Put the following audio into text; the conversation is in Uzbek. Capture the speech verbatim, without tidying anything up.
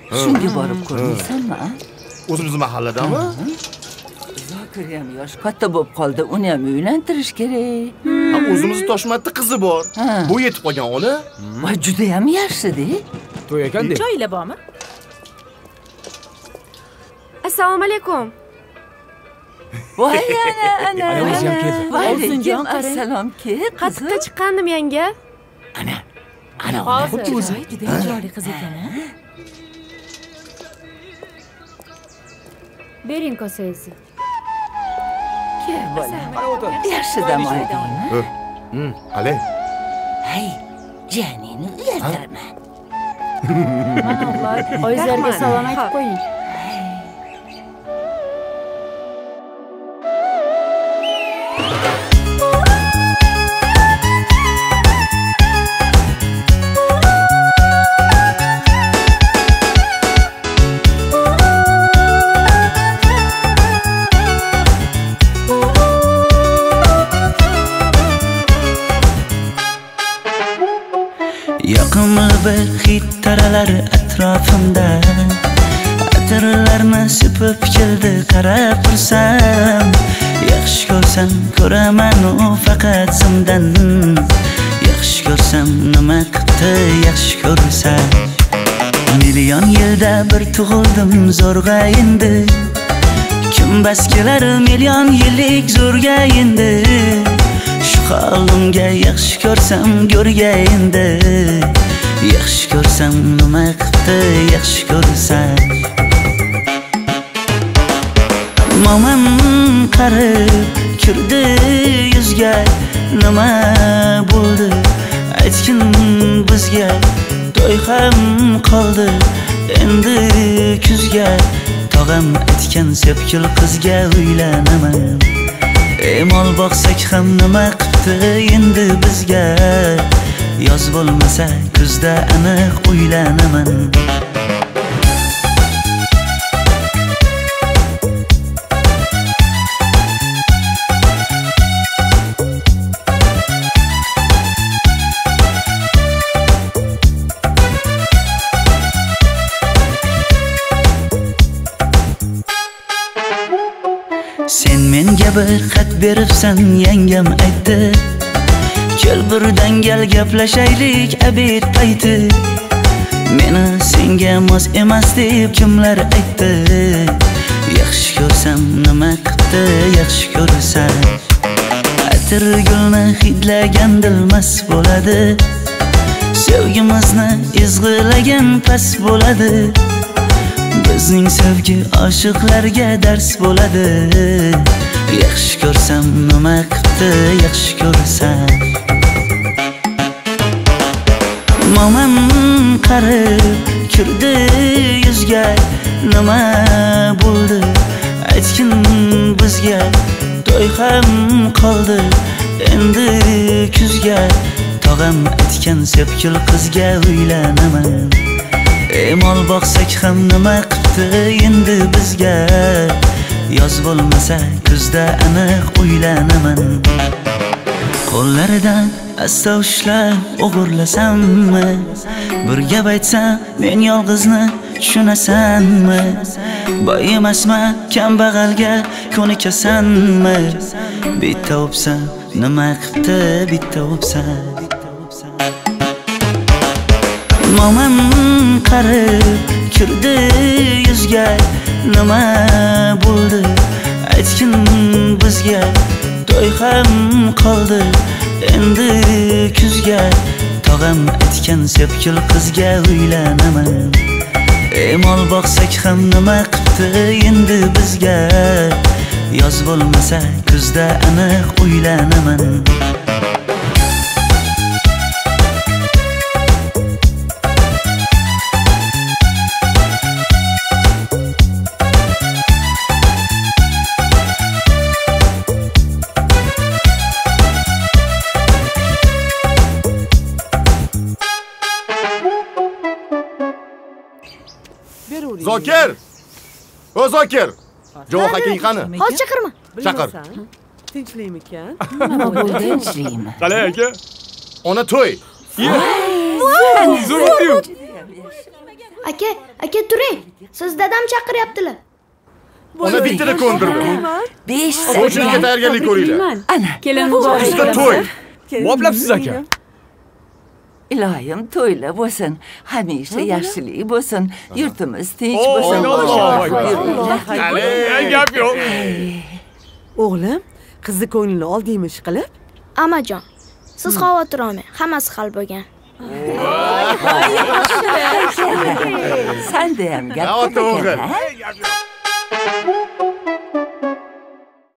Shunga borib ko'rmaysanmi? O'zimiz mahalladami? Zokir ham yosh katta bo'lib qoldi, uni ham uylantirish kerak. Ha, o'zimizning Toshmatda qizi bor. Bu yetib qolgan ona. Voy, juda ham yaxshi-da. To'y ekan-da. Joylar bormi? Assalomu alaykum. Voy, ana, ana. Ayolimiz ham keldi. Voy, assalom, kel. Qatiqqa chiqqandim yanga. Ana. Ana, Hozir o'zi juda chiroyli qiz ekan. Bering kosangizni. Kel, bola. Yaxshi dam oldingmi? Hmm, qalay? Hay, janini uyaltirma. Mana o'g'loy, oyizlarga salom aytib qo'ying. Yoqimli bir hid taralar atrofimda, atirlarni sepib keldi qarab tursam, yaxshi ko'rsam ko'raman u faqat simdan, yaxshi ko'rsam nima qildi yaxshi ko'rsa, million yilda bir tug'ildim zo'rg'a endi, kim bas kelar million yillik zo'rga endi. Halimga yaxshi ko'rsam go'rga endi, yaxshi ko'rsam nima qildi yaxshi ko'rsa. Momam qarib kirdi yuzga, nima bo'ldi aytgin bizga, to'y ham qoldi endi kuzga, tog'am aytgan sepkil qizga uylanaman. Emol boqsak ham nima qildi endi bizga, yoz bo'lmasa kuzda aniq uylanaman. Sen menga bir xat beribsan, yangam aytdi, kel birdan gal gaplashaylik abid payti. Meni senga mos emas deb kimlar aytdi, yaxshi ko'rsam nima qildi yaxshi ko'rsa. Atir gulni hidlagan dilmas bo'ladi, sevgimizni izg'ilagan pas bo'ladi. Bizning sevgi oshiqlarga dars bo'ladi, yaxshi ko'rsam nima qildi yaxshi ko'rsa. Momam qarib kirdi yuzga, nima bo'ldi aytgin bizga, to'y ham qoldi endi kuzga, tog'am aytgan sepkil qizga uylanaman. Emol boqsak ham nima qildi endi bizga, yoz bo'lmasa kuzda aniq uylanaman. Qo'llaridan asta ushlab o'g'irlasammi, bir gap aytsam men yolg'izni tushunasanmi? Boy emasman kambag'alga ko'nikasanmi? Bitta o'psam nima qildi bitta o'psam. Momam qarib kirdi yuzga, nima bo'ldi aytgin bizga, to'y ham qoldi endi kuzga, tog'am aytgan sepkil qizga uylanaman. Emol boqsak ham nima qildi endi bizga, yoz bo'lmasa kuzda aniq uylanaman. Zokir! O Zokir! Javob haking qani? Hozir chaqirma. Chaqir. Tinchlikmikan? Nima bo'ldi, tinchlikmi? Qalay aka? Ona to'y. Zo'r edi-yu. Aka, aka turing. Siz dadam chaqiryaptilar. Ona bittani ko'ndirdi. besh Qo'shniga tayyorgarlik ko'ringlar. Ana, Kelin Bizda to'y. Voplabsiz aka. ilohim to'ylar bo'lsin, hamisha yaxshilik bo'lsin, yurtimiz tinch bo'lsin. Hali gap yo'q. O'g'lim, qizni ko'nglini oldingmi ish qilib? Amajon, siz xavotir olmang, hammasi hal bo'lgan. Sanda ham gap Ota ko'p o'g'il. ekan, ha?